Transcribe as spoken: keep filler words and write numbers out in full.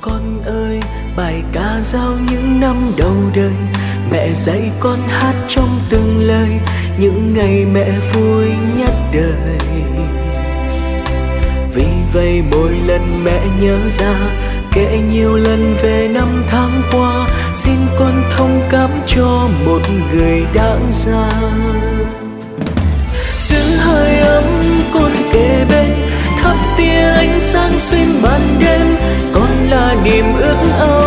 Con ơi, bài ca dao những năm đầu đời, mẹ dạy con hát trong từng lời những ngày mẹ vui nhất đời. Vì vậy mỗi lần mẹ nhớ ra, kể nhiều lần về năm tháng qua, xin con thông cảm cho một người đã ra. Giữ hơi ấm con kề bên, thắp tia ánh sáng xuyên ban đêm, con là niềm ước ao